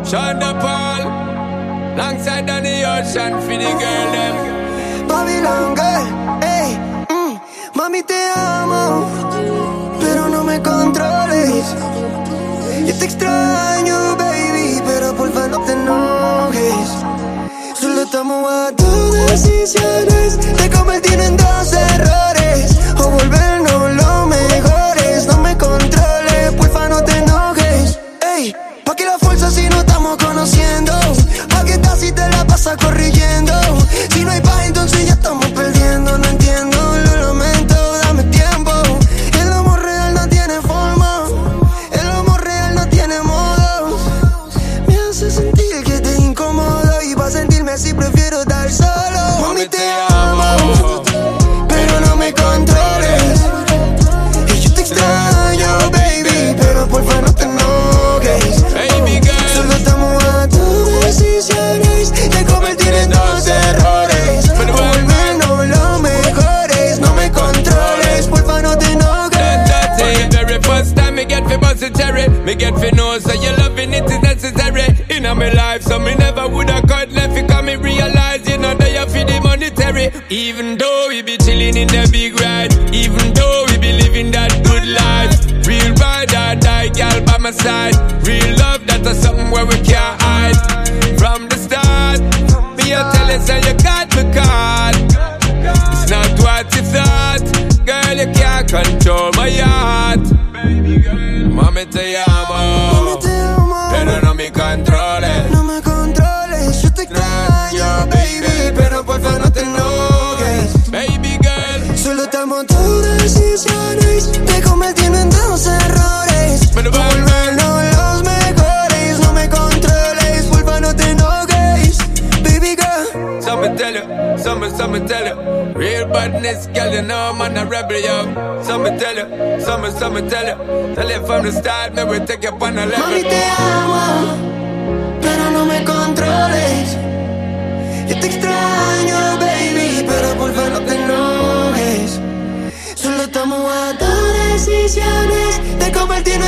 Shonda Paul, alongside Danny Ocean, for the girl them. Babylon girl, ey, mami te amo, pero no me controles. Yo te extraño, baby, pero porfa no te enojes. Solo estamos a tus decisiones de convertir en dos errores o volvernos los mejores. No me controles, porfa no te enojes. Ey, ¿pa' qué la fuerza si no estamos conociendo? ¿Pa' qué estás si te la pasas corrigiendo? Si no hay paz entonces ya estamos perdiendo. No entiendo, lo lamento, dame tiempo. El amor real no tiene forma, el amor real no tiene modos. Me hace sentir que te incomodo y para sentirme así prefiero estar solo. Mami te amo, pero no me controles. Y yo te extraño, baby, pero porfa no te enojes. Baby girl, solo estamos a tus decisiones de convertir en dos errores o volvernos los mejores. No me controles, porfa no te enojes. that's it. Very first time me get fi bust it cherry. Me get fi know so your loving it is necessary in my life. So me never woulda cut left it, cause me realize you know that you feel the monetary. Even though we be chilling in the big ride, even though we be living that good life. Real ride or die, girl by my side. Real love, that's something where we can't hide. From the start, me a tell you say you got me caught. It's not what you thought, girl. You can't control my heart. Mami te amo, pero no me controles. No me controles, yo te extraño, baby, pero porfa no te enojes. Baby girl, Solo estamos tus decisiones de convertirnos en dos errores pero volvernos los mejores. No me controles, porfa no te enojes. Baby girl, some tell you, some tell you. Real badness, girl, you know I'm a rebel, yo. Some tell you, some tell you. Tell you from the start, me we take you up on a level. mami te amo, pero no me controles. Yo te extraño, baby, pero porfa no te enojes. Solo estamos a dos decisiones de convertirnos